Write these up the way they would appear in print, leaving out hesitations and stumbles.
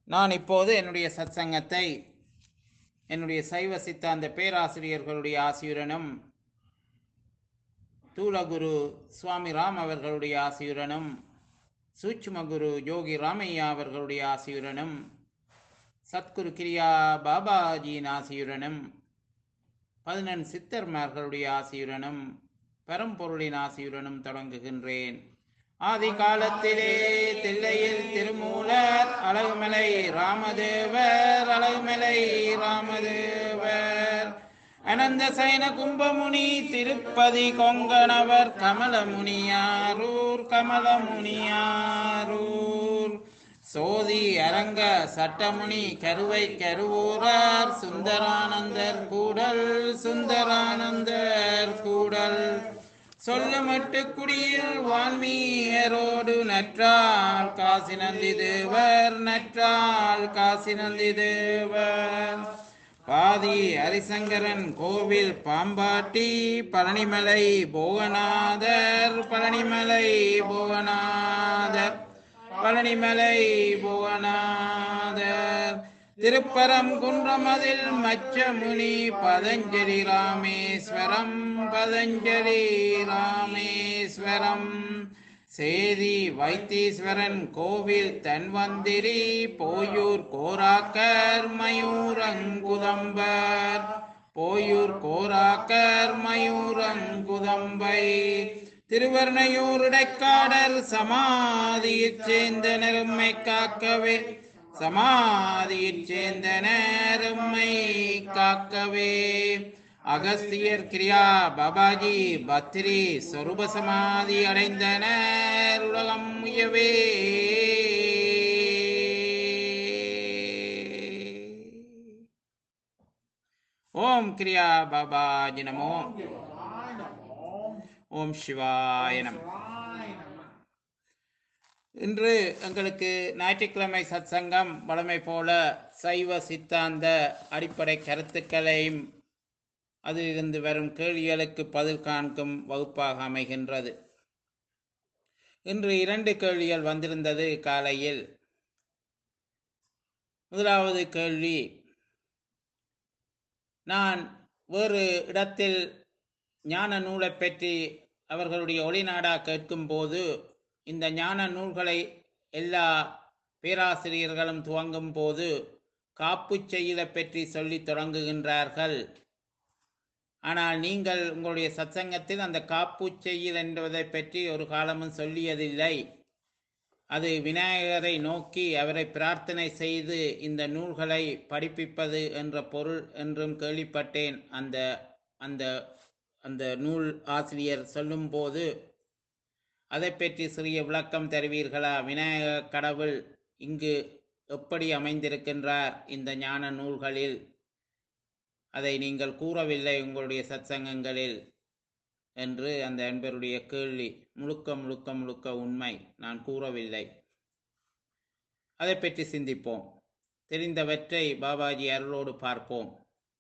நான் இப்போது என்னுடைய சத்சங்கத்தை என்னுடைய சைவ சித்தாந்த பேராசிரியர்களுடைய ஆசியுடனும் தூலகுரு சுவாமி ராம் அவர்களுடைய ஆசியுடனும் சூட்சும குரு யோகி ராமையா அவர்களுடைய ஆசியுடனும் சத்குரு கிரியா பாபாஜியின் ஆசியுடனும் 11 சித்தர்மார்களுடைய ஆசியுடனும் பரம்பொருளின் ஆசியுடனும் தொடங்குகின்றேன். ஆதி காலத்திலே தில்லையில் திருமூலர் அழகுமலை ராமதேவர் அனந்த சயன கும்பமுனி திருப்பதி கொங்கணவர் கமலமுனியாரூர் சோதி அரங்க சட்டமுனி கருவை கருவூரார் சுந்தரானந்தர் கூடல் சொல்லமட்டு குடியில் வான்மீயரோடு நற்றால் காசி நந்தி தேவர் பாதி ஹரிசங்கரன் கோவில் பாம்பாட்டி பழனிமலை போகநாதர் திருப்பரங்குன்றமதில் மச்சமுனி பதஞ்சலி ராமேஸ்வரம் சேதி வைத்தீஸ்வரன் கோவில் தன்வந்திரி போயூர் கோராக்கர் மயூரங்குதம்பை திருவர்ணையூர் இடைக்காடர் சமாதியைச் சேர்ந்த நேரும்மை காக்கவே அகஸ்தியர் கிரியா பாபாஜி பத்ரி சொரூப சமாதி அடைந்தனர் உலகம் உயவே. ஓம் கிரியா பாபாஜி நமோ. ஓம் சிவாய நம. இன்று எங்களுக்கு ஞாயிற்றுக்கிழமை சத்சங்கம் வழமை போல சைவ சித்தாந்த அடிப்படை கருத்துக்களையும் அதிலிருந்து வரும் கேள்விகளுக்கு பதில் காண்கும் வகுப்பாக அமைகின்றது. இன்று 2 கேள்விகள் வந்திருந்தது காலையில். முதலாவது கேள்வி, நான் வேறு இடத்தில் ஞான நூலை பற்றி அவர்களுடைய ஒளிநாடா கேட்கும் போது இந்த ஞான நூல்களை எல்லா பேராசிரியர்களும் துவங்கும் போது காப்பு செய்யலை பற்றி சொல்லி தொடங்குகின்றார்கள். ஆனால் நீங்கள் உங்களுடைய சத்சங்கத்தில் அந்த காப்பு செய்யல் என்பதை பற்றி ஒரு காலமும் சொல்லியதில்லை. அது விநாயகரை நோக்கி அவரை பிரார்த்தனை செய்து இந்த நூல்களை படிப்பிப்பது என்ற பொருள் என்றும் கேள்விப்பட்டேன். அந்த அந்த அந்த நூல் ஆசிரியர் சொல்லும்போது அதை பற்றி சிறிய விளக்கம் தருவீர்களா? விநாயக கடவுள் இங்கு எப்படி அமைந்திருக்கின்றார் இந்த ஞான நூல்களில்? அதை நீங்கள் கூறவில்லை உங்களுடைய சத்சங்கங்களில் என்று அந்த அன்பருடைய கேள்வி. முழுக்க உண்மை, நான் கூறவில்லை. அதை பற்றி சிந்திப்போம். தெரிந்தவற்றை பாபாஜி அருளோடு பார்ப்போம்.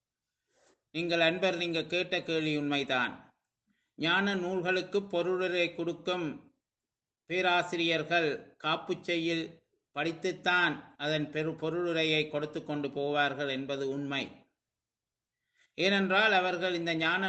நீங்கள் கேட்ட கேள்வி உண்மைதான். ஞான நூல்களுக்கு பொருளுரை கொடுக்கும் பேராசிரியர்கள் காப்பு செய்யில் படித்துத்தான் அதன் பொருளுரையை கொடுத்து கொண்டு போவார்கள் என்பது உண்மை. ஏனென்றால் அவர்கள் இந்த ஞான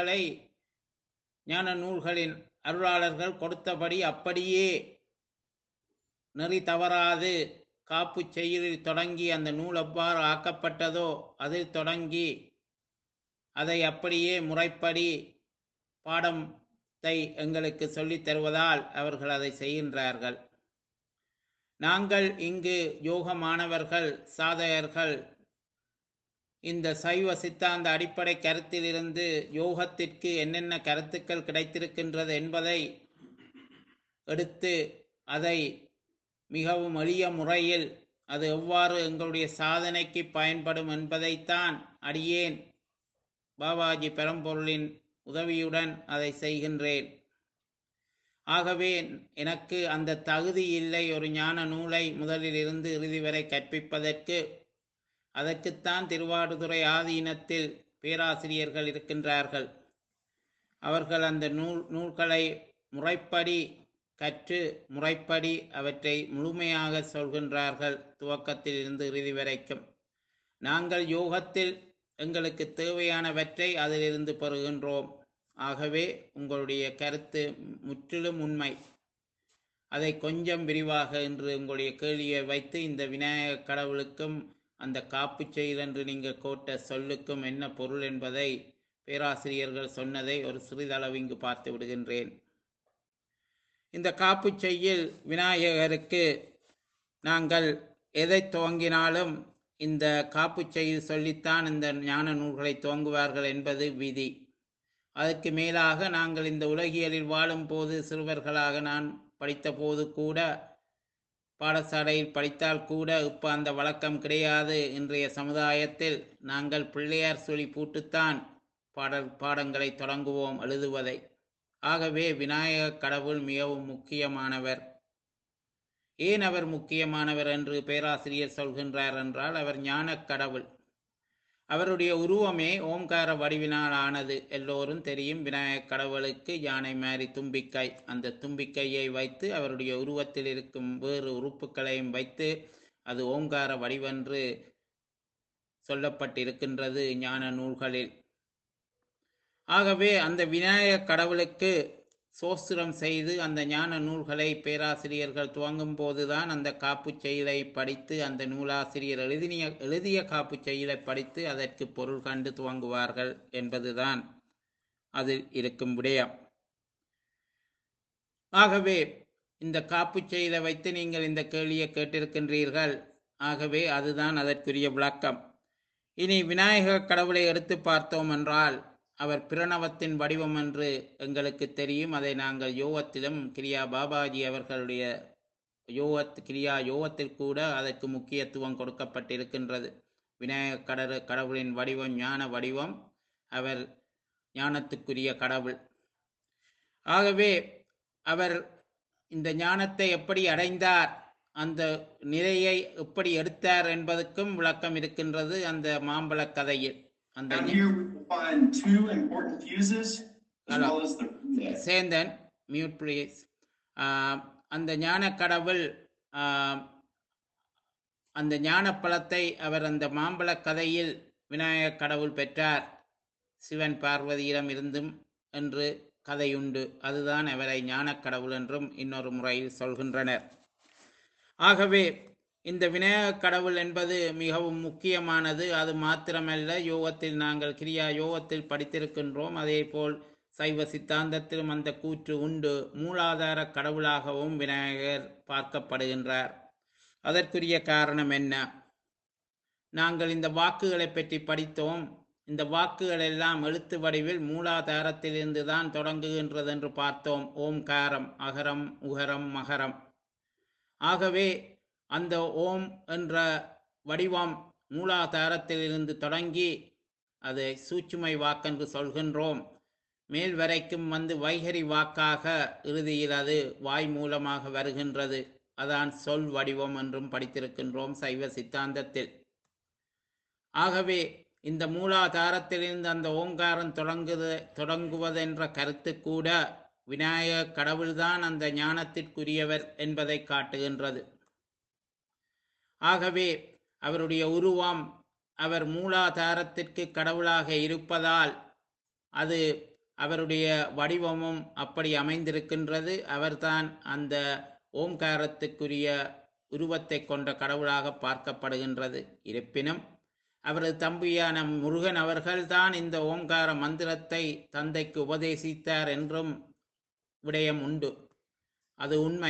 நூல்களின் அருளாளர்கள் கொடுத்தபடி அப்படியே நெறி தவறாது காப்பு செய்யலில் தொடங்கி அந்த நூல் எவ்வாறு ஆக்கப்பட்டதோ அதில் தொடங்கி அதை அப்படியே முறைப்படி பாடத்தை எங்களுக்கு சொல்லித் தருவதால் அவர்கள் அதை செய்கின்றார்கள். நாங்கள் இங்கு யோக மாணவர்கள், சாதகர்கள் இந்த சைவ சித்தாந்த அடிப்படை கருத்திலிருந்து யோகத்திற்கு என்னென்ன கருத்துக்கள் கிடைத்திருக்கின்றது என்பதை எடுத்து அதை மிகவும் எளிய முறையில் அது எவ்வாறு எங்களுடைய சாதனைக்கு பயன்படும் என்பதைத்தான் அடியேன் பாபாஜி பரம்பொருளின் உதவியுடன் அதை செய்கின்றேன். ஆகவே எனக்கு அந்த தகுதி இல்லை ஒரு ஞான நூலை முதலில் இருந்து இறுதி வரை கற்பிப்பதற்கு. அதற்குத்தான் திருவாடுதுறை ஆதீனத்தில் பேராசிரியர்கள் இருக்கின்றார்கள். அவர்கள் அந்த நூல்களை முறைப்படி கற்று முறைப்படி அவற்றை முழுமையாக சொல்கின்றார்கள், துவக்கத்தில் இருந்து இறுதி வரைக்கும். நாங்கள் யோகத்தில் எங்களுக்கு தேவையானவற்றை அதிலிருந்து பெறுகின்றோம். ஆகவே உங்களுடைய கருத்து முற்றிலும் உண்மை. அதை கொஞ்சம் விரிவாக இன்று உங்களுடைய கேள்வியை வைத்து இந்த விநாயக கடவுளுக்கும் அந்த காப்பு செயல் என்று நீங்கள் கோட்ட சொல்லுக்கும் என்ன பொருள் என்பதை பேராசிரியர்கள் சொன்னதை ஒரு சிறிதளவு இங்கு பார்த்து விடுகின்றேன். இந்த காப்பு செய்யில் விநாயகருக்கு நாங்கள் எதை துவங்கினாலும் இந்த காப்பு செய்யில் சொல்லித்தான் இந்த ஞான நூல்களை துவங்குவார்கள் என்பது விதி. அதற்கு மேலாக நாங்கள் இந்த உலகியலில் வாழும் போது சிறுவர்களாக நான் படித்த போது கூட, பாடசாலையில் படித்தால் கூட இப்போ அந்த வழக்கம் கிடையாது. இன்றைய சமுதாயத்தில் நாங்கள் பிள்ளையார் சொல்லி பூட்டுத்தான் பாடங்களை தொடங்குவோம் எழுதுவதை. ஆகவே விநாயக கடவுள் மிகவும் முக்கியமானவர். ஏன் அவர் முக்கியமானவர் என்று பேராசிரியர் சொல்கின்றார் என்றால், அவர் ஞான கடவுள். அவருடைய உருவமே ஓம்கார வடிவினால் ஆனது. எல்லோரும் தெரியும், விநாயக கடவுளுக்கு யானை மாறி தும்பிக்கை, அந்த தும்பிக்கையை வைத்து அவருடைய உருவத்தில் இருக்கும் வேறு உறுப்புகளையும் வைத்து அது ஓம்கார வடிவென்று சொல்லப்பட்டிருக்கின்றது ஞான நூல்களில். ஆகவே அந்த விநாயக கடவுளுக்கு சோஸ்திரம் செய்து அந்த ஞான நூல்களை பேராசிரியர்கள் துவங்கும் போதுதான் அந்த காப்பு செயலை படித்து, அந்த நூலாசிரியர் எழுதிய காப்பு செயலை படித்து அதற்கு பொருள் கண்டு துவங்குவார்கள் என்பதுதான் அதில் இருக்கும் விடயம். ஆகவே இந்த காப்பு செயலை வைத்து நீங்கள் இந்த கேள்வியை கேட்டிருக்கின்றீர்கள். ஆகவே அதுதான் அதற்குரிய விளக்கம். இனி விநாயக கடவுளை எடுத்து பார்த்தோம் என்றால், அவர் பிரணவத்தின் வடிவம் என்று எங்களுக்கு தெரியும். அதை நாங்கள் யோகத்திலும் கிரியா பாபாஜி அவர்களுடைய யோகத்தில் கூட அதற்கு முக்கியத்துவம் கொடுக்கப்பட்டிருக்கின்றது. விநாயக கடவுளின் வடிவம் ஞான வடிவம், அவர் ஞானத்துக்குரிய கடவுள். ஆகவே அவர் இந்த ஞானத்தை எப்படி அடைந்தார், அந்த நிலையை எப்படி எடுத்தார் என்பதற்கும் விளக்கம் இருக்கின்றது அந்த மாம்பழ கதையில். அந்த சேந்தன் மியூட் ப்ளீஸ். அந்த ஞான கடவுள் அந்த ஞான பழத்தை அவர் அந்த மாம்பழ கதையில் விநாயக கடவுள் பெற்றார், சிவன் பார்வதியிடம் இருந்தும் என்று கதையுண்டு. அதுதான் அவரை ஞான கடவுள் என்றும் இன்னொரு முறையில் சொல்கின்றனர். ஆகவே இந்த விநாயக கடவுள் என்பது மிகவும் முக்கியமானது. அது மாத்திரமல்ல, யோகத்தில் நாங்கள் கிரியா யோகத்தில் படித்திருக்கின்றோம். அதே போல் சைவ சித்தாந்தத்திலும் அந்த கூற்று உண்டு. மூலாதார கடவுளாகவும் விநாயகர் பார்க்கப்படுகின்றார். அதற்குரிய காரணம் என்ன? நாங்கள் இந்த வாக்குகளை பற்றி படித்தோம். இந்த வாக்குகள் எல்லாம் எழுத்து வடிவில் மூலாதாரத்திலிருந்து தான் தொடங்குகின்றது என்று பார்த்தோம். ஓம்காரம், அகரம், உகரம், மகரம். ஆகவே அந்த ஓம் என்ற வடிவம் மூலாதாரத்திலிருந்து தொடங்கி அதை சூட்சுமை வாக்கென்று சொல்கின்றோம். மேல் வரைக்கும் வந்து வைகரி வாக்காக இறுதியில் அது வாய் மூலமாக வருகின்றது. அதான் சொல் வடிவம் என்றும் படித்திருக்கின்றோம் சைவ சித்தாந்தத்தில். ஆகவே இந்த மூலாதாரத்திலிருந்து அந்த ஓங்காரம் தொடங்குவதென்ற கருத்து கூட விநாயக கடவுள்தான் அந்த ஞானத்திற்குரியவர் என்பதை காட்டுகின்றது. ஆகவே அவருடைய உருவம், அவர் மூலாதாரத்திற்கு கடவுளாக இருப்பதால் அது அவருடைய வடிவமும் அப்படி அமைந்திருக்கின்றது. அவர்தான் அந்த ஓம்காரத்துக்குரிய உருவத்தை கொண்ட கடவுளாக பார்க்கப்படுகின்றது. இருப்பினும் அவரது தம்பியான முருகன் அவர்கள்தான் இந்த ஓம்கார மந்திரத்தை தந்தைக்கு உபதேசித்தார் என்றும் விடயம் உண்டு. அது உண்மை.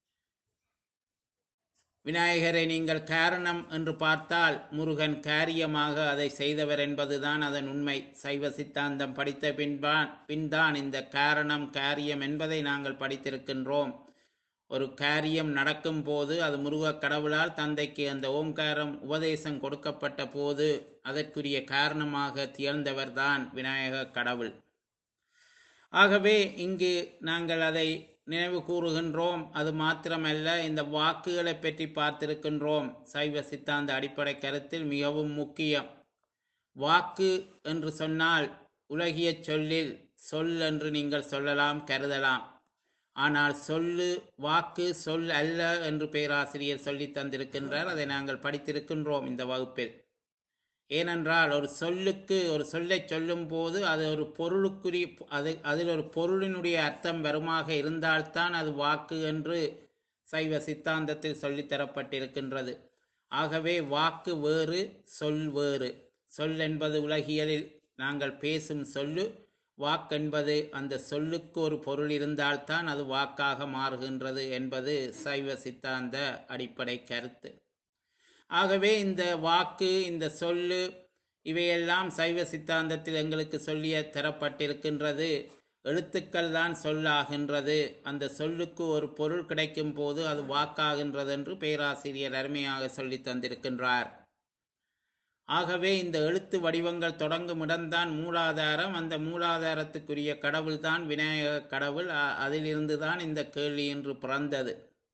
விநாயகரை நீங்கள் காரணம் என்று பார்த்தால் முருகன் காரியமாக அதை செய்தவர் என்பதுதான் அதன் உண்மை. சைவ சித்தாந்தம் படித்த பின்தான் இந்த காரணம் காரியம் என்பதை நாங்கள் படித்திருக்கின்றோம். ஒரு காரியம் நடக்கும் போது அது முருக கடவுளால் தந்தைக்கு அந்த ஓம்காரம் உபதேசம் கொடுக்கப்பட்ட போது அதற்குரிய காரணமாக திகழ்ந்தவர் தான் விநாயக கடவுள். ஆகவே இங்கு நாங்கள் அதை நினைவு கூறுகின்றோம். அது மாத்திரமல்ல, இந்த வாக்குகளை பற்றி பார்த்திருக்கின்றோம். சைவ சித்தாந்த அடிப்படை கருத்தில் மிகவும் முக்கியம். வாக்கு என்று சொன்னால் உலகிய சொல்லில் சொல் என்று நீங்கள் சொல்லலாம், கருதலாம். ஆனால் வாக்கு சொல் அல்ல என்று பேராசிரியர் சொல்லி தந்திருக்கின்றார். அதை நாங்கள் படித்திருக்கின்றோம் இந்த வகுப்பில். ஏனென்றால் ஒரு சொல்லை சொல்லும் போது அது ஒரு பொருளுக்குரிய அதில் ஒரு பொருளினுடைய அர்த்தம் வருமாக இருந்தால்தான் அது வாக்கு என்று சைவ சித்தாந்தத்தில் சொல்லித்தரப்பட்டிருக்கின்றது. ஆகவே வாக்கு வேறு, சொல் வேறு. சொல் என்பது உலகியலில் நாங்கள் பேசும் சொல்லு, வாக்கென்பது அந்த சொல்லுக்கு ஒரு பொருள் இருந்தால்தான் அது வாக்காக மாறுகின்றது என்பது சைவ சித்தாந்த அடிப்படை கருத்து. ஆகவே இந்த வாக்கு, இந்த சொல்லு, இவையெல்லாம் சைவ சித்தாந்தத்தில் எங்களுக்கு சொல்லிய தரப்பட்டிருக்கின்றது. எழுத்துக்கள் தான் சொல்லாகின்றது. அந்த சொல்லுக்கு ஒரு பொருள் கிடைக்கும் போது அது வாக்காகின்றது என்று பேராசிரியர் அருமையாக சொல்லி தந்திருக்கின்றார். ஆகவே இந்த எழுத்து வடிவங்கள் தொடங்கும் இடம்தான் மூலாதாரம். அந்த மூலாதாரத்துக்குரிய கடவுள் தான் விநாயக கடவுள். அதிலிருந்து தான் இந்த கேள்வி என்று பிறந்தது.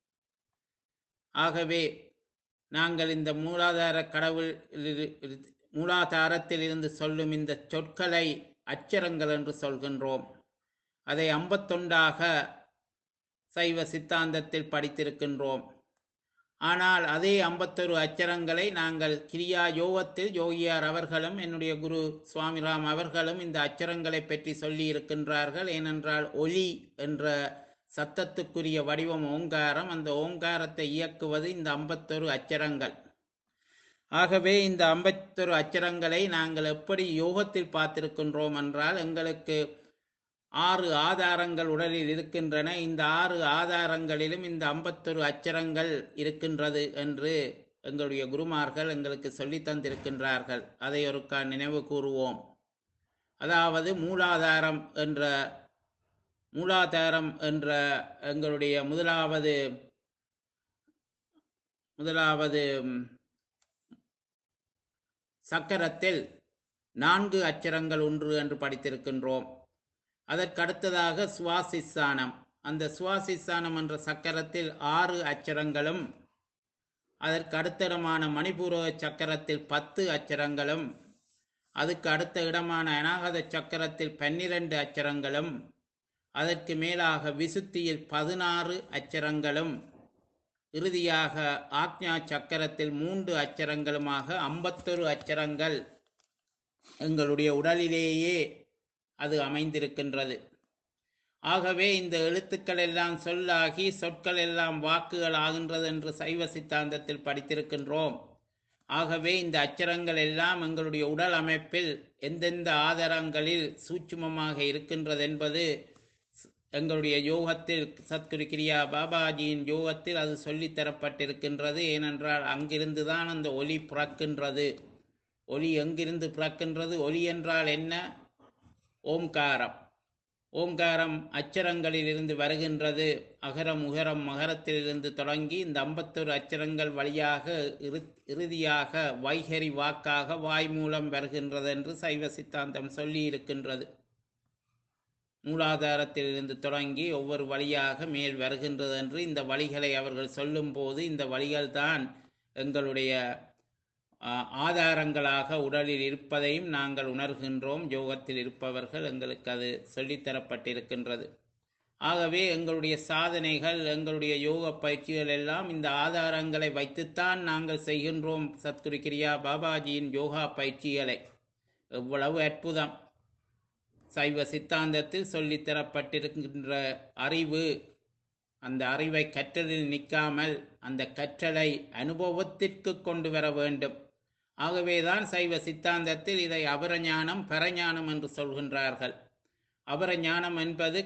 ஆகவே நாங்கள் இந்த மூலாதாரத்தில் இருந்து சொல்லும் இந்த சொற்களை அச்சரங்கள் என்று சொல்கின்றோம். அதை 51ஆக சைவ சித்தாந்தத்தில் படித்திருக்கின்றோம். ஆனால் அதே 51 அச்சரங்களை நாங்கள் கிரியா யோகத்தில் யோகியார் அவர்களும் என்னுடைய குரு சுவாமிராம் அவர்களும் இந்த அச்சரங்களை பற்றி சொல்லி இருக்கின்றார்கள். ஏனென்றால் ஒலி என்ற சத்தத்துக்குரிய வடிவம் ஓங்காரம். அந்த ஓங்காரத்தை இயக்குவது இந்த 51 அச்சரங்கள். ஆகவே இந்த 51 அச்சரங்களை நாங்கள் எப்படி யோகத்தில் பார்த்திருக்கின்றோம் என்றால், எங்களுக்கு 6 ஆதாரங்கள் உடலில் இருக்கின்றன. இந்த 6 ஆதாரங்களிலும் இந்த 51 அச்சரங்கள் இருக்கின்றது என்று எங்களுடைய குருமார்கள் எங்களுக்கு சொல்லி தந்திருக்கின்றார்கள். அதை ஒருக்கா நினைவு கூறுவோம். அதாவது மூலாதாரம் என்ற எங்களுடைய முதலாவது சக்கரத்தில் 4 அச்சரங்கள் ஒன்று என்று படித்திருக்கின்றோம். அதற்கடுத்ததாக சுவாசிஸ்தானம். அந்த சுவாசிஸ்தானம் என்ற சக்கரத்தில் 6 அச்சரங்களும், அதற்கு அடுத்த இடமான மணிபூரக சக்கரத்தில் 10 அச்சரங்களும், அதுக்கு அடுத்த இடமான அநாகத சக்கரத்தில் 12 அச்சரங்களும், அதற்கு மேலாக விசுத்தியில் 16 அச்சரங்களும், இறுதியாக ஆக்ஞா சக்கரத்தில் 3 அச்சரங்களுமாக 51 அச்சரங்கள் எங்களுடைய உடலிலேயே அது அமைந்திருக்கின்றது. ஆகவே இந்த எழுத்துக்கள் எல்லாம் சொல்லாகி சொற்கள் எல்லாம் வாக்குகள் ஆகின்றது என்று சைவ சித்தாந்தத்தில் படித்திருக்கின்றோம். ஆகவே இந்த அச்சரங்கள் எல்லாம் எங்களுடைய உடல் அமைப்பில் எந்தெந்த ஆதாரங்களில் சூட்சுமமாக இருக்கின்றது என்பது எங்களுடைய யோகத்தில், சத்குரு கிரியா பாபாஜியின் யோகத்தில் அது சொல்லித்தரப்பட்டிருக்கின்றது. ஏனென்றால் அங்கிருந்து தான் அந்த ஒலி பிறக்கின்றது. ஒலி எங்கிருந்து பிறக்கின்றது? ஒலி என்றால் என்ன? ஓம்காரம். ஓம்காரம் அச்சரங்களில் இருந்து வருகின்றது. அகரம் உகரம் மகரத்திலிருந்து தொடங்கி இந்த 51 அச்சரங்கள் வழியாக இறுதியாக வைகரி வாக்காக வாய் மூலம் வருகின்றது என்று சைவ சித்தாந்தம் சொல்லி இருக்கின்றது. மூலாதாரத்திலிருந்து தொடங்கி ஒவ்வொரு வழியாக மேல் வருகின்றது என்று இந்த வழிகளை அவர்கள் சொல்லும் போது, இந்த வழிகள் தான் எங்களுடைய ஆதாரங்களாக உடலில் இருப்பதையும் நாங்கள் உணர்கின்றோம். யோகத்தில் இருப்பவர்கள் எங்களுக்கு அது சொல்லித்தரப்பட்டிருக்கின்றது. ஆகவே எங்களுடைய சாதனைகள், எங்களுடைய யோக பயிற்சிகள் எல்லாம் இந்த ஆதாரங்களை வைத்துத்தான் நாங்கள் செய்கின்றோம். சத்குரு கிரியா பாபாஜியின் யோகா பயிற்சிகளை எவ்வளவு அற்புதம்! சைவ சித்தாந்தத்தில் சொல்லித்தரப்பட்டிருக்கின்ற அறிவு, அந்த அறிவை கற்றலில் நிற்காமல் அந்த கற்றலை அனுபவத்திற்கு கொண்டு வர வேண்டும். ஆகவேதான் சைவ சித்தாந்தத்தில் இதை அபரஞானம் பரஞானம் என்று சொல்கின்றார்கள். அபரஞானம் என்பது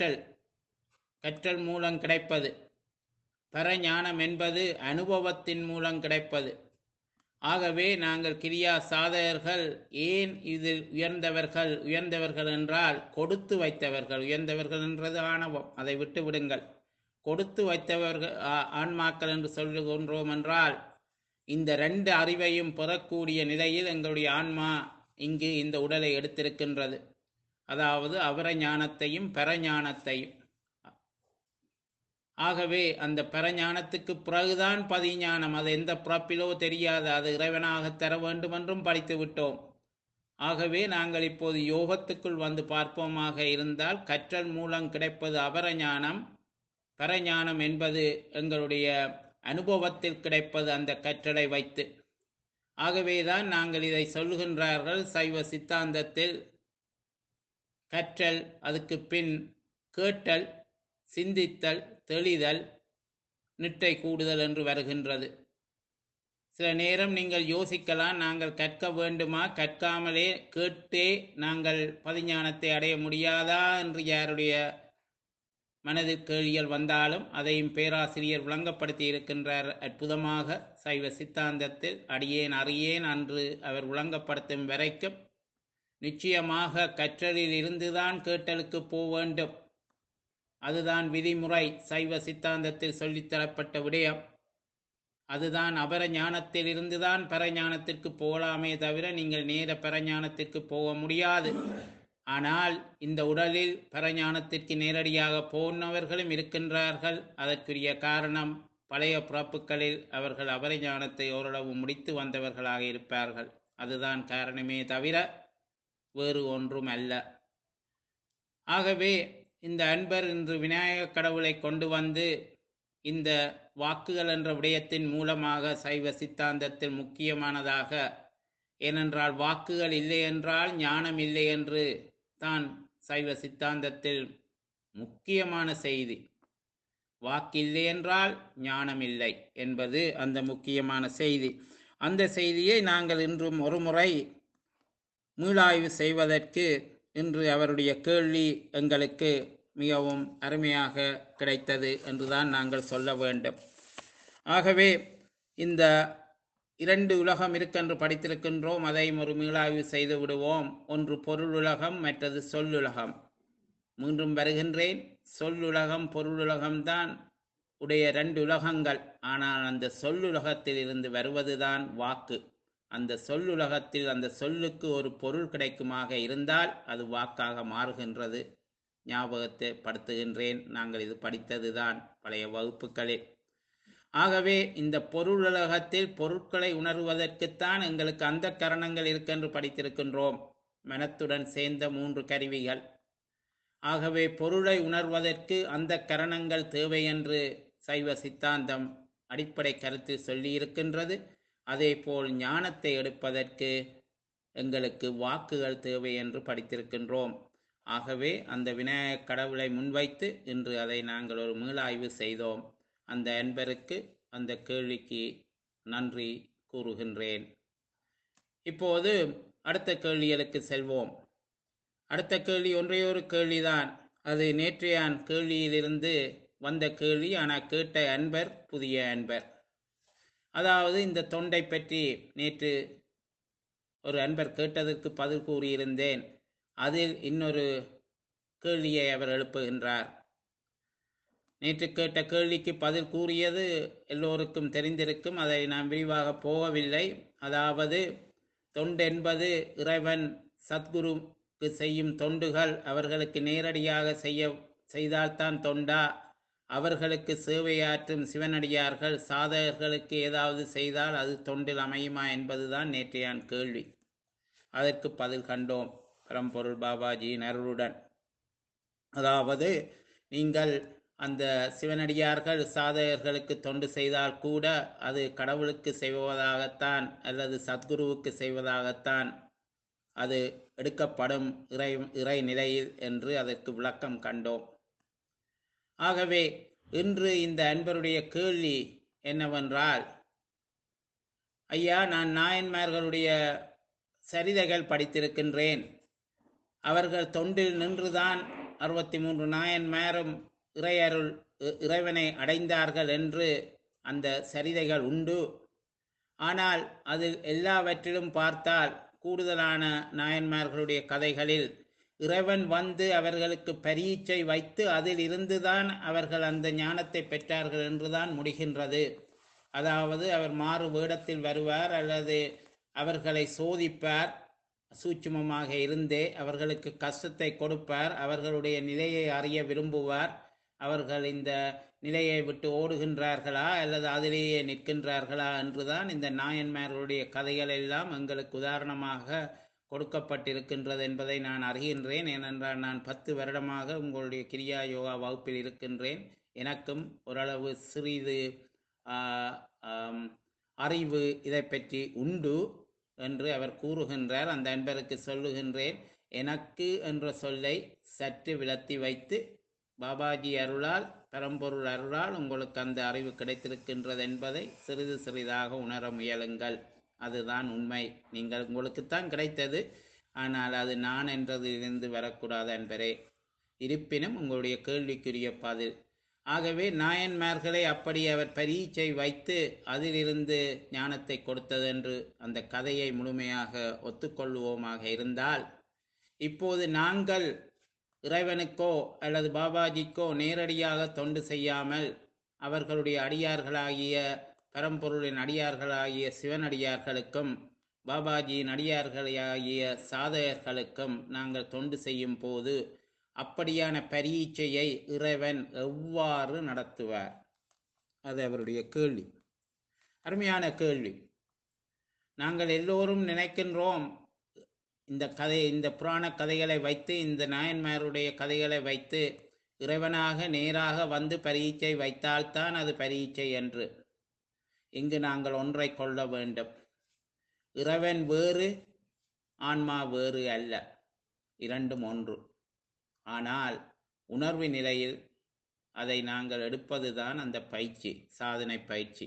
கற்றல் மூலம் கிடைப்பது. பரஞானம் என்பது அனுபவத்தின் மூலம் கிடைப்பது. ஆகவே நாங்கள் கிரியா சாதகர்கள் ஏன் இதில் உயர்ந்தவர்கள் என்றால் கொடுத்து வைத்தவர்கள். உயர்ந்தவர்கள் என்றது ஆணவம், அதை விட்டு விடுங்கள். கொடுத்து வைத்தவர்கள் ஆன்மாக்கள் என்று சொல்லுகின்றோம் என்றால், இந்த 2 அறிவையும் பெறக்கூடிய நிலையில் எங்களுடைய ஆன்மா இங்கு இந்த உடலை எடுத்திருக்கின்றது. அதாவது அபரஞானத்தையும் பரஞானத்தையும். ஆகவே அந்த பரஞானத்துக்கு பிறகுதான் பதிஞானம். அது எந்த பிறப்பிலோ தெரியாது, அது இறைவனாக தர வேண்டும் என்றும் படித்து விட்டோம். ஆகவே நாங்கள் இப்போது யோகத்துக்குள் வந்து பார்ப்போமாக இருந்தால், கற்றல் மூலம் கிடைப்பது அபரஞானம், பரஞானம் என்பது எங்களுடைய அனுபவத்தில் கிடைப்பது அந்த கற்றலை வைத்து. ஆகவேதான் நாங்கள் இதை சொல்லுகின்றார்கள் சைவ சித்தாந்தத்தில் கற்றல், அதுக்கு பின் கேட்டல், சிந்தித்தல், தெளிதல், நிட்டை கூடுதல் என்று வருகின்றது. சில நேரம் நீங்கள் யோசிக்கலாம், நாங்கள் கற்க வேண்டுமா, கற்காமலே கேட்டே நாங்கள் பதிஞானத்தை அடைய முடியாதா என்று யாருடைய மனதில் கேள்விகள் வந்தாலும் அதையும் பேராசிரியர் விளங்கப்படுத்தி இருக்கின்றார் அற்புதமாக. சைவ சித்தாந்தத்தில் அடியேன் அறியேன் அன்று அவர் விளங்கப்படுத்தும் வரைக்கும் நிச்சயமாக கற்றலில் இருந்துதான் கேட்டலுக்கு போக வேண்டும். அதுதான் விதிமுறை. சைவ சித்தாந்தத்தில் சொல்லித்தரப்பட்ட விடயம் அதுதான். அபர ஞானத்தில் இருந்துதான் பரஞானத்திற்கு போகலாமே தவிர நீங்கள் நேர பரஞானத்திற்கு போக முடியாது. ஆனால் இந்த உடலில் பரஞானத்திற்கு நேரடியாக போனவர்களும் இருக்கின்றார்கள். அதற்குரிய காரணம் பழைய பிறப்புகளில் அவர்கள் அபரஞானத்தை ஓரளவு முடித்து வந்தவர்களாக இருப்பார்கள். அதுதான் காரணமே தவிர வேறு ஒன்றும் அல்ல. ஆகவே இந்த அன்பர் இன்று விநாயக கடவுளை கொண்டு வந்து இந்த வாக்குகள் என்ற விடயத்தின் மூலமாக சைவ சித்தாந்தத்தில் முக்கியமானதாக, ஏனென்றால் வாக்குகள் இல்லை என்றால் ஞானம் இல்லை என்று தான் சைவ சித்தாந்தத்தில் முக்கியமான செய்தி. வாக்கில்லை என்றால் ஞானம் இல்லை என்பது அந்த முக்கியமான செய்தி. அந்த செய்தியை நாங்கள் இன்றும் ஒரு முறை மீளாய்வு செய்வதற்கு இன்று அவருடைய கேள்வி எங்களுக்கு மிகவும் அருமையாக கிடைத்தது என்றுதான் நாங்கள் சொல்ல வேண்டும். ஆகவே இந்த 2 உலகம் இருக்கென்று படித்திருக்கின்றோம், அதையும் ஒரு மீளாய்வு செய்து விடுவோம். ஒன்று பொருள் உலகம், மற்றது சொல்லுலகம். மீண்டும் வருகின்றேன், சொல்லுலகம் பொருளுலகம்தான் உடைய 2 உலகங்கள். ஆனால் அந்த சொல்லுலகத்தில் இருந்து வருவதுதான் வாக்கு. அந்த சொல்லுலகத்தில் அந்த சொல்லுக்கு ஒரு பொருள் கிடைக்குமாக இருந்தால் அது வாக்காக மாறுகின்றது. ஞாபகத்தை படுத்துகின்றேன், நாங்கள் இது படித்ததுதான் பழைய வகுப்புகளில். ஆகவே இந்த பொருளுலகத்தில் பொருட்களை உணர்வதற்குத்தான் எங்களுக்கு அந்த கரணங்கள் இருக்கென்று படித்திருக்கின்றோம், மனத்துடன் சேர்ந்த 3 கருவிகள். ஆகவே பொருளை உணர்வதற்கு அந்த கரணங்கள் தேவை என்று சைவ சித்தாந்தம் அடிப்படை கருத்து சொல்லி இருக்கின்றது. அதேபோல் ஞானத்தை எடுப்பதற்கு எங்களுக்கு வாக்குகள் தேவை என்று படித்திருக்கின்றோம். ஆகவே அந்த விநாயகக் கடவுளை முன்வைத்து இன்று அதை நாங்கள் ஒரு மீளாய்வு செய்தோம். அந்த அன்பருக்கு அந்த கேள்விக்கு நன்றி கூறுகின்றேன். இப்போது அடுத்த கேள்விகளுக்கு செல்வோம். அடுத்த கேள்வி ஒன்றையொரு கேள்விதான். அது நேற்றையான் கேள்வியிலிருந்து வந்த கேள்வி. ஆனால் கேட்ட அன்பர் புதிய அன்பர். அதாவது இந்த தொண்டை பற்றி நேற்று ஒரு அன்பர் கேட்டதற்கு பதில் கூறியிருந்தேன். அதில் இன்னொரு கேள்வியை அவர் எழுப்புகின்றார். நேற்று கேட்ட கேள்விக்கு பதில் கூறியது எல்லோருக்கும் தெரிந்திருக்கும், அதை நான் விரிவாக போகவில்லை. அதாவது தொண்டு என்பது இறைவன் சத்குருக்கு செய்யும் தொண்டுகள் அவர்களுக்கு நேரடியாக செய்தால்தான் தொண்டா, அவர்களுக்கு சேவையாற்றும் சிவனடியார்கள் சாதகர்களுக்கு ஏதாவது செய்தால் அது தொண்டில் அமையுமா என்பதுதான் நேற்றையான் கேள்வி. அதற்கு பதில் கண்டோம் பரம்பொருள் பாபாஜியின் அருளுடன். அதாவது நீங்கள் அந்த சிவனடியார்கள் சாதகர்களுக்கு தொண்டு செய்தால் கூட அது கடவுளுக்கு செய்வதாகத்தான் அல்லது சத்குருவுக்கு செய்வதாகத்தான் அது எடுக்கப்படும் இறை நிலையில் என்று அதற்கு விளக்கம் கண்டோம். ஆகவே இன்று இந்த அன்பருடைய கேள்வி என்னவென்றால், ஐயா, நான் நாயன்மார்களுடைய சரிதைகள் படித்திருக்கின்றேன். அவர்கள் தொண்டில் நின்றுதான் 63 நாயன்மாரும் இறைவனை அடைந்தார்கள் என்று அந்த சரிதைகள் உண்டு. ஆனால் அதில் எல்லாவற்றிலும் பார்த்தால் கூடுதலான நாயன்மார்களுடைய கதைகளில் இறைவன் வந்து அவர்களுக்கு பரீட்சை வைத்து அதில் இருந்துதான் அவர்கள் அந்த ஞானத்தை பெற்றார்கள் என்றுதான் முடிகின்றது. அதாவது அவர் மாறு வேடத்தில் வருவார் அல்லது அவர்களை சோதிப்பார், சூட்சுமமாக இருந்தே அவர்களுக்கு கஷ்டத்தை கொடுப்பார், அவர்களுடைய நிலையை அறிய விரும்புவார். அவர்கள் இந்த நிலையை விட்டு ஓடுகின்றார்களா அல்லது அதிலேயே நிற்கின்றார்களா என்றுதான் இந்த நாயன்மார்களுடைய கதைகள் எல்லாம் எங்களுக்கு உதாரணமாக கொடுக்கப்பட்டிருக்கின்றது என்பதை நான் அறிகின்றேன். ஏனென்றால் நான் 10 வருடமாக உங்களுடைய கிரியா யோகா வகுப்பில் இருக்கின்றேன். எனக்கும் ஓரளவு சிறிது ஆ, ஆம், அறிவு இதை பற்றி உண்டு என்று அவர் கூறுகின்றார். அந்த அன்பருக்கு சொல்லுகின்றேன், எனக்கு என்ற சொல்லை சற்று விலத்தி வைத்து பாபாஜி அருளால், பரம்பொருள் அருளால் உங்களுக்கு அந்த அறிவு கிடைத்திருக்கின்றது என்பதை சிறிது சிறிதாக உணர முயலுங்கள். அதுதான் உண்மை. நீங்கள் உங்களுக்குத்தான் கிடைத்தது, ஆனால் அது நான் என்றதிலிருந்து வரக்கூடாது என்பரே. இருப்பினும் உங்களுடைய கேள்விக்குரிய பதில். ஆகவே நாயன்மார்களை அப்படி அவர் பரீட்சை வைத்து அதிலிருந்து ஞானத்தை கொடுத்ததென்று அந்த கதையை முழுமையாக ஒத்துக்கொள்வோமாக இருந்தால், இப்போது நாங்கள் இறைவனுக்கோ அல்லது பாபாஜிக்கோ நேரடியாக தொண்டு செய்யாமல் அவர்களுடைய அடியார்களாகிய பரம்பொருளின் அடியார்களாகிய சிவனடியார்களுக்கும் பாபாஜியின் அடியார்களாகிய சாதகர்களுக்கும் நாங்கள் தொண்டு செய்யும் போது அப்படியான பரீட்சையை இறைவன் எவ்வாறு நடத்துவார்? அது அவருடைய கேள்வி. அருமையான கேள்வி. நாங்கள் எல்லோரும் நினைக்கின்றோம், இந்த புராண கதைகளை வைத்து, இந்த நாயன்மாருடைய கதைகளை வைத்து இறைவனாக நேராக வந்து பரீட்சை வைத்தால்தான் அது பரீட்சை என்று. இங்கு நாங்கள் ஒன்றை கொள்ள வேண்டும். இறைவன் வேறு, ஆன்மா வேறு அல்ல, இரண்டும் ஒன்று. ஆனால் உணர்வு நிலையில் அதை நாங்கள் எடுப்பதுதான் அந்த பயிற்சி, சாதனை பயிற்சி.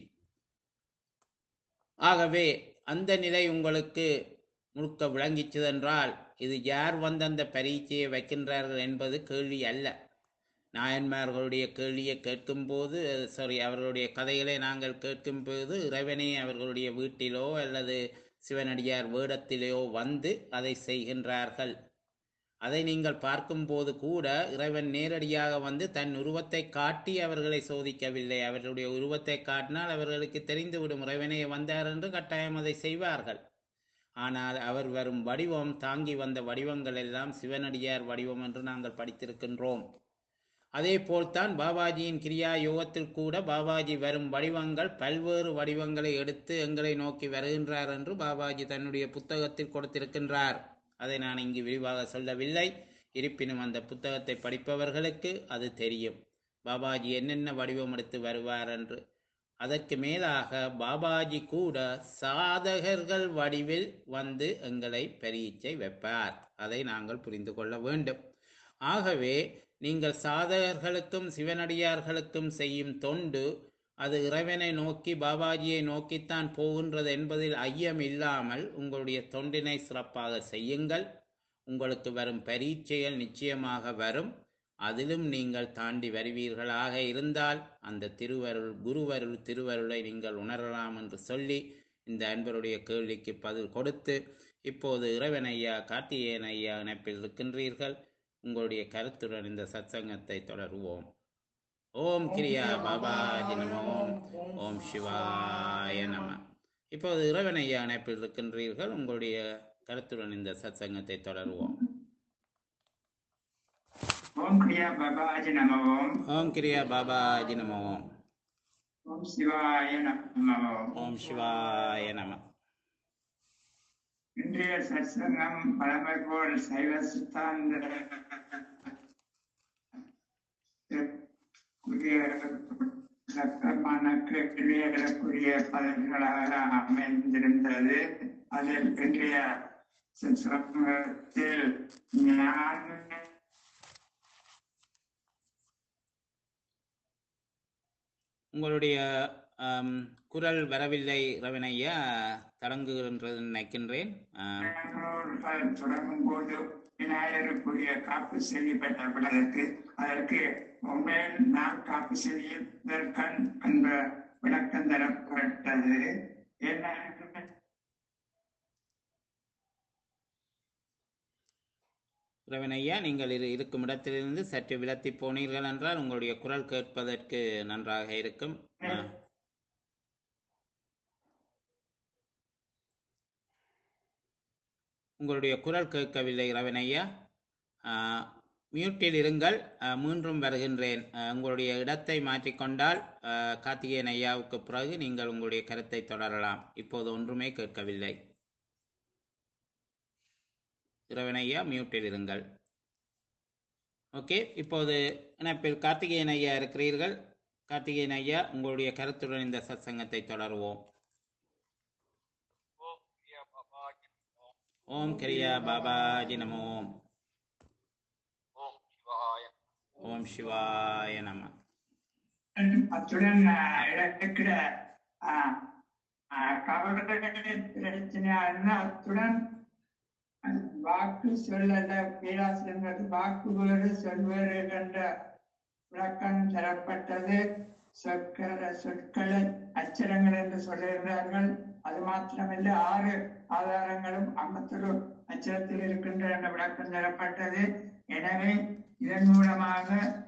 ஆகவே அந்த நிலை உங்களுக்கு முழுக்க விளங்கிச்சதென்றால், இது யார் வந்து அந்த பரீட்சையை வைக்கின்றார்கள் என்பது கேள்வி அல்ல. நாயன்மார்களுடைய கேள்வியை கேட்கும்போது, அவர்களுடைய கதைகளை நாங்கள் கேட்கும்போது, இறைவனே அவர்களுடைய வீட்டிலோ அல்லது சிவனடியார் வேடத்திலேயோ வந்து அதை செய்கின்றார்கள். அதை நீங்கள் பார்க்கும்போது கூட இறைவன் நேரடியாக வந்து தன் உருவத்தை காட்டி அவர்களை சோதிக்கவில்லை. அவர்களுடைய உருவத்தை காட்டினால் அவர்களுக்கு தெரிந்துவிடும் இறைவனே வந்தார் என்று. கட்டாயம் அதை செய்வார்கள். ஆனால் அவர் வரும் வடிவம், தாங்கி வந்த வடிவங்கள் எல்லாம் சிவனடியார் வடிவம் என்று நாங்கள் படித்திருக்கின்றோம். அதே போல்தான் பாபாஜியின் கிரியா யோகத்தில் கூட பாபாஜி வரும் வடிவங்கள் பல்வேறு வடிவங்களை எடுத்து எங்களை நோக்கி வருகின்றார் என்று பாபாஜி தன்னுடைய புத்தகத்தில் கொடுத்திருக்கின்றார். அதை நான் இங்கு விரிவாக சொல்லவில்லை. இருப்பினும் அந்த புத்தகத்தை படிப்பவர்களுக்கு அது தெரியும், பாபாஜி என்னென்ன வடிவம் எடுத்து வருவார் என்று. அதற்கு மேலாக பாபாஜி கூட சாதகர்கள் வடிவில் வந்து எங்களை பரீட்சை வைப்பார். அதை நாங்கள் புரிந்து கொள்ள வேண்டும். ஆகவே நீங்கள் சாதகர்களுக்கும் சிவனடியார்களுக்கும் செய்யும் தொண்டு அது இறைவனை நோக்கி, பாபாஜியை நோக்கித்தான் போகின்றது என்பதில் ஐயம் இல்லாமல் உங்களுடைய தொண்டினை சிறப்பாக செய்யுங்கள். உங்களுக்கு வரும் பரீட்சைகள் நிச்சயமாக வரும். அதிலும் நீங்கள் தாண்டி வருவீர்களாக இருந்தால் அந்த குருவருள் திருவருளை நீங்கள் உணரலாம் என்று சொல்லி, இந்த அன்பருடைய கேள்விக்கு பதில் கொடுத்து, இப்போது இறைவன் ஐயா, கார்த்திகேயன் ஐயா இணைப்பில் இருக்கின்றீர்கள். உங்களுடைய கருத்துடன் இந்த சத்சங்கத்தை தொடருவோம். ஓம் கிரியா பாபாஜி நம. ஓம் சிவாய நம. இப்போது இறைவன் ஐயா இணைப்பில் இருக்கின்றீர்கள். உங்களுடைய கருத்துடன் இந்த சத்சங்கத்தை தொடருவோம். ஓம் கிரியா பாபாஜி நம. ஓம் கிரியா பாபாஜி நம. ஓம் சிவாய நம. ஓம் சிவாய நம. இன்றைய சத்சங்கம் பழமை போல் சைவ சித்தாந்த கேள்விகளுக்குரிய பதில்களாக அமைந்திருந்தது. அதில் இன்றைய சத்சங்கத்தில் உங்களுடைய குரல் வரவில்லை ரவணையா, தடங்குகின்றது நினைக்கின்றேன். தொடங்கும் போது விநாயகருக்குரிய காப்பு செய்யப்பட்டதற்கு அதற்கு உண்மையில் நான் காப்பு செய்தற்கண் என்ற விளக்கம் தரப்பட்டது. என்ன ரவணையா, நீங்கள் இருக்கும் இடத்திலிருந்து சற்று விலத்தி போனீர்கள் என்றால் உங்களுடைய குரல் கேட்பதற்கு நன்றாக இருக்கும். உங்களுடைய குரல் கேட்கவில்லை ரவணையா. மியூட்டில் இருங்கள். மீண்டும் வருகின்றேன். உங்களுடைய இடத்தை மாற்றிக்கொண்டால் கார்த்திகேயன் ஐயாவுக்கு பிறகு நீங்கள் உங்களுடைய கருத்தை தொடரலாம். இப்போது ஒன்றுமே கேட்கவில்லை. ரவணையா, மியூட்டில் இருங்கள். ஓகே, இப்போது இணைப்பில் கார்த்திகேயன் ஐயா இருக்கிறீர்கள். கார்த்திகேயன் ஐயா, உங்களுடைய கருத்துடன் இந்த சத்சங்கத்தை தொடருவோம். ஓம் கிரியா பாபாஜி நமோ. ஓம் சிவாய நம. அத்துடன் இருக்கிற பிரச்சனையா அத்துடன் வாக்கு சொல்லல பேராசிரியர் வாக்கு வேறு சொல்வேறு என்ற விளக்கம் தரப்பட்டது. சொற்களை அச்சரங்கள் என்று சொல்லுகிறார்கள். அது மாத்திரமல்ல 6 ஆதாரங்களும் 51 அச்சரத்தில் இருக்கின்ற என்ற விளக்கம் தரப்பட்டது. எனவே இதன் மூலமாக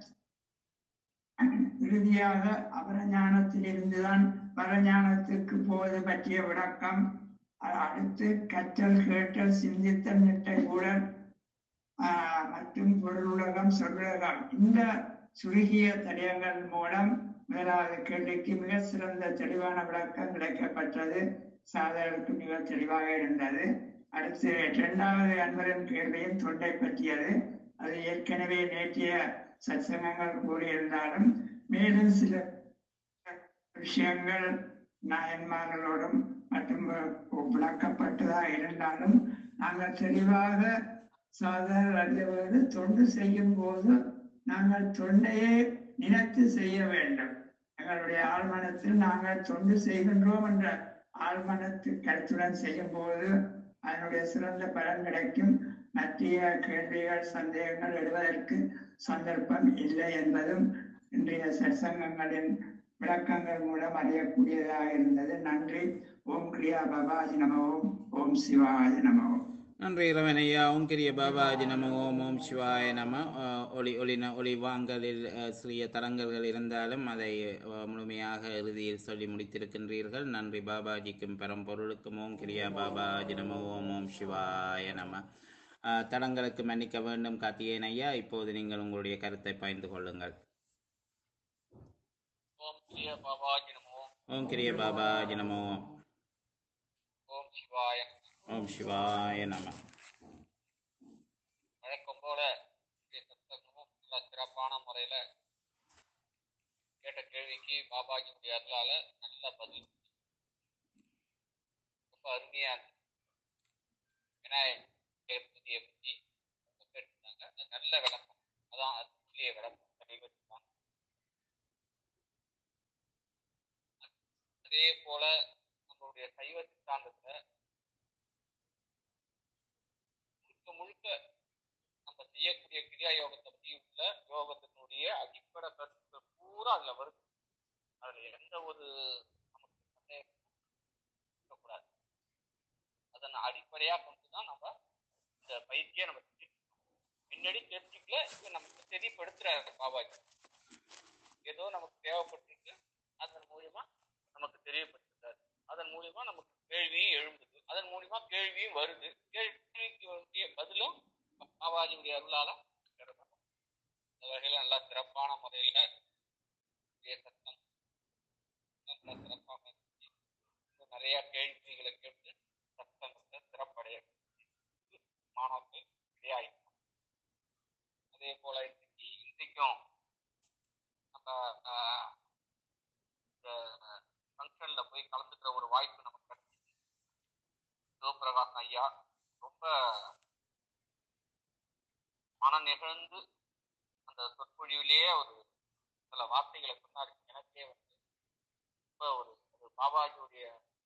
இறுதியாக அபரஞானத்தில் இருந்துதான் பரஞானத்துக்கு போவது பற்றிய விளக்கம். அடுத்து கற்றல், கேட்டல், சிந்தித்தல், நிட்டை கூடல் மற்றும் பொருளுலகம், சொல்லுலகம், இந்த சுருகிய தடயங்கள் மூலம் முதலாவது கேள்விக்கு மிக சிறந்த தெளிவான விளக்கம் கிடைக்கப்பட்டது. சாதகருக்கு மிக தெளிவாக இருந்தது. அடுத்து 2வது அன்பரின் கேள்வியும் தொண்டை பற்றியது. அது ஏற்கனவே நேற்றைய சத்சங்கங்கள் கூறியிருந்தாலும் மேலும் சில விஷயங்கள் நாயன்மார்களோடும் மற்றும் விளக்கப்பட்டதா இருந்தாலும் நாங்கள் தெளிவாக சாதாரண அறிவது தொண்டு செய்யும் போது நாங்கள் தொண்டையே நினைத்து செய்ய வேண்டும். எங்களுடைய ஆழ்மனத்தில் நாங்கள் தொண்டு செய்கின்றோம் என்ற ஆழ்மனத்து கருத்துடன் செய்யும் போது அதனுடைய சிறந்த பலன் கிடைக்கும். மத்திய கேள்விகள், சந்தேகங்கள் எழுவதற்கு சந்தர்ப்பம் இல்லை என்பதும் இன்றைய சற்சங்கங்களின் விளக்கங்கள் மூலம் அறியக்கூடியதாக இருந்தது. நன்றி. ஓம் கிரியா பாபாஜி நம ஓம். ஓம் சிவாய நம ஓம். நன்றி இறைவனையா. ஓம் கிரிய பாபாஜி நம ஓம். ஓம் சிவாய நம. ஒளி வாங்கலில் சிறிய தரங்கல்கள் இருந்தாலும் அதை முழுமையாக இறுதியில் சொல்லி முடித்திருக்கின்றீர்கள். நன்றி பாபாஜிக்கும் பரம்பொருளுக்கும். ஓம் கிரியா பாபாஜி நம ஓம். ஓம் சிவாய நம. தடங்களுக்கு மன்னிக்க வேண்டும் கார்த்திகேயன் ஐயா. இப்போது நீங்கள் உங்களுடைய கருத்தை பகிர்ந்து கொள்ளுங்கள். ஓம் கிரிய பாபாஜி நமோ. ஓம் கிரிய பாபாஜி நமோ. ஓம் சிவாய. ஓம் சிவாய நம. வழக்கம் போல நல்ல சிறப்பான முறையில கேட்ட கேள்விக்கு பாபாஜியுடைய அருளால நல்ல பதில், ரொம்ப அருமையா இருக்கு. விநாயகர் பத்தியை பத்தி கேட்டிருந்தாங்க. நல்ல விளக்கம், அதான் அதுக்குரிய விளக்கம் தெளிவெடுத்தாங்க. அதே போல நம்மளுடைய சைவ சித்தாந்தத்துல முழுக்க நம்ம செய்யக்கூடிய கிரியா யோகத்தை பற்றி உள்ள யோகத்தினுடைய அடிப்படை கருத்துக்கள் பூரா அதுல வருது. அதுல எந்த ஒரு நமக்கு சந்தேகமும் இருக்கக்கூடாது. அதனை அடிப்படையா கொண்டுதான் நம்ம இந்த பயிற்சியை நம்ம முன்னாடி தெரிஞ்சுக்கல, இப்ப நமக்கு தெரியப்படுத்துறாரு பாபாஜி. ஏதோ நமக்கு தேவைப்பட்டிருக்கு, அதன் மூலியமா நமக்கு தெரியப்படுத்துறாரு. அதன் மூலியமா நமக்கு கேள்வியும் எழும்புது, அதன் மூலியமா கேள்வியும் வருது. கேள்விக்கு வேண்டிய பதிலும் பாபாஜியுடைய அருளால இந்த வகையில நல்லா சிறப்பான முறையில சத்தம் சிறப்பாக நிறைய கேள்விகளை கேட்டு சத்தத்தை சிறப்படைய மாணவர்கள் இடையாயிட்டாங்க. அதே போல இன்றைக்கும் நம்ம இந்த ஃபங்க்ஷன்ல போய் கலந்துக்கிற ஒரு வாய்ப்பு நமக்கு கிடைச்சிச்சு. சிவபிரகாசம் ஐயா ரொம்ப மனம் நிகழ்ந்து அந்த சொற்பொழிவிலேயே ஒரு சில வார்த்தைகளை சொன்னார். எனக்கே ரொம்ப ஒரு பாபாஜியுடைய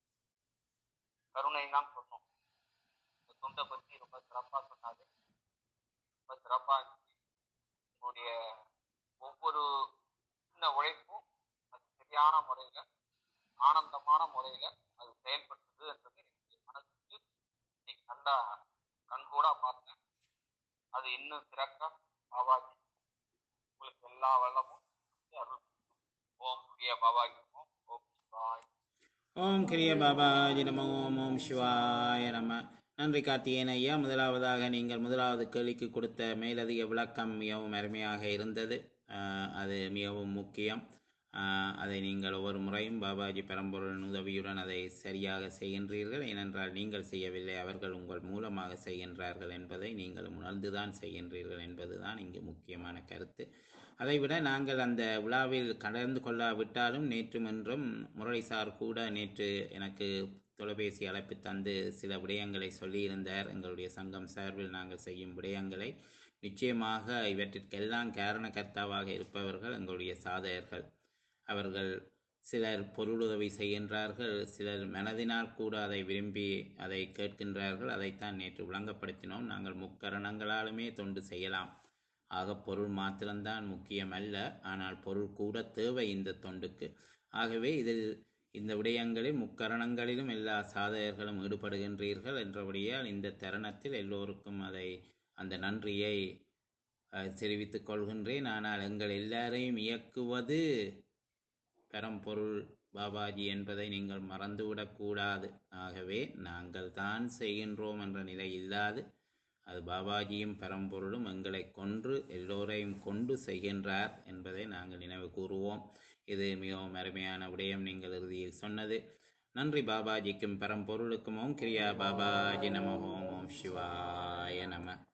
கருணை தான் சொன்னோம். இந்த தொண்டை பற்றி ரொம்ப சிறப்பா சொன்னாரு. ரொம்ப சிறப்பா இருந்துச்சு. உங்களுடைய ஒவ்வொரு சின்ன உழைப்பும் அது சரியான முறையில, ஆனந்தமான முறையில அது செயல்படுத்துது என்றது எனக்கு மனசுக்கு இன்னைக்கு நல்லா கண்கூடா பார்த்தேன். அது இன்னும் சிறக்க பாபாஜி உங்களுக்கு எல்லா வல்லமும் அருள். ஓம் கிரிய பாபாஜி நமோ. ஓம் சிவாய். ஓம் கிரிய பாபாஜி நமோ. ஓம் சிவாய நம. நன்றி கார்த்திகேயன் ஐயா. முதலாவதாக நீங்கள் முதலாவது கேள்விக்கு கொடுத்த மேலதிக விளக்கம் மிகவும் அருமையாக இருந்தது. அது மிகவும் முக்கியம். அதை நீங்கள் ஒவ்வொரு முறையும் பாபாஜி பரம்பொருளின் உதவியுடன் அதை சரியாக செய்கின்றீர்கள். ஏனென்றால் நீங்கள் செய்யவில்லை, அவர்கள் உங்கள் மூலமாக செய்கின்றார்கள் என்பதை நீங்கள் உணர்ந்துதான் செய்கின்றீர்கள் என்பதுதான் இங்கு முக்கியமான கருத்து. அதைவிட நாங்கள் அந்த விழாவில் கலந்து கொள்ளாவிட்டாலும் நேற்றும் இன்றும் முரளி சார் கூட நேற்று எனக்கு தொலைபேசி அழைப்பு தந்து சில விடயங்களை சொல்லியிருந்தார். எங்களுடைய சங்கம் சார்பில் நாங்கள் செய்யும் விடயங்களை நிச்சயமாக இவற்றிற்கெல்லாம் காரணகர்த்தாவாக இருப்பவர்கள் எங்களுடைய சாதகர்கள். அவர்கள் சிலர் பொருளுதவி செய்கின்றார்கள், சிலர் மனதினால் கூட அதை விரும்பி அதை கேட்கின்றார்கள். அதைத்தான் நேற்று விளங்கப்படுத்தினோம். நாங்கள் முக்கரணங்களாலுமே தொண்டு செய்யலாம், ஆக பொருள் மாத்திரம்தான் முக்கியம் அல்ல, ஆனால் பொருள் கூட தேவை இந்த தொண்டுக்கு. ஆகவே இதில் இந்த விடயங்களில் முக்கரணங்களிலும் எல்லா சாதகர்களும் ஈடுபடுகின்றீர்கள் என்றபடியால் இந்த தருணத்தில் எல்லோருக்கும் அந்த நன்றியை தெரிவித்துக் கொள்கின்றேன். ஆனால் எங்கள் எல்லாரையும் இயக்குவது பரம்பொருள் பாபாஜி என்பதை நீங்கள் மறந்துவிடக்கூடாது. ஆகவே நாங்கள் தான் செய்கின்றோம் என்ற நிலை இல்லாது அது பாபாஜியும் பரம்பொருளும் எங்களை கொன்று எல்லோரையும் கொண்டு செய்கின்றார் என்பதை நாங்கள் நினைவு கூறுவோம். இது மிகவும் அருமையான விடயம் நீங்கள் இறுதியில் சொன்னது. நன்றி பாபாஜிக்கும் பரம்பொருளுக்கும். ஓம் கிரியா பாபாஜி நம. ஓம் ஓம் சிவாய நம.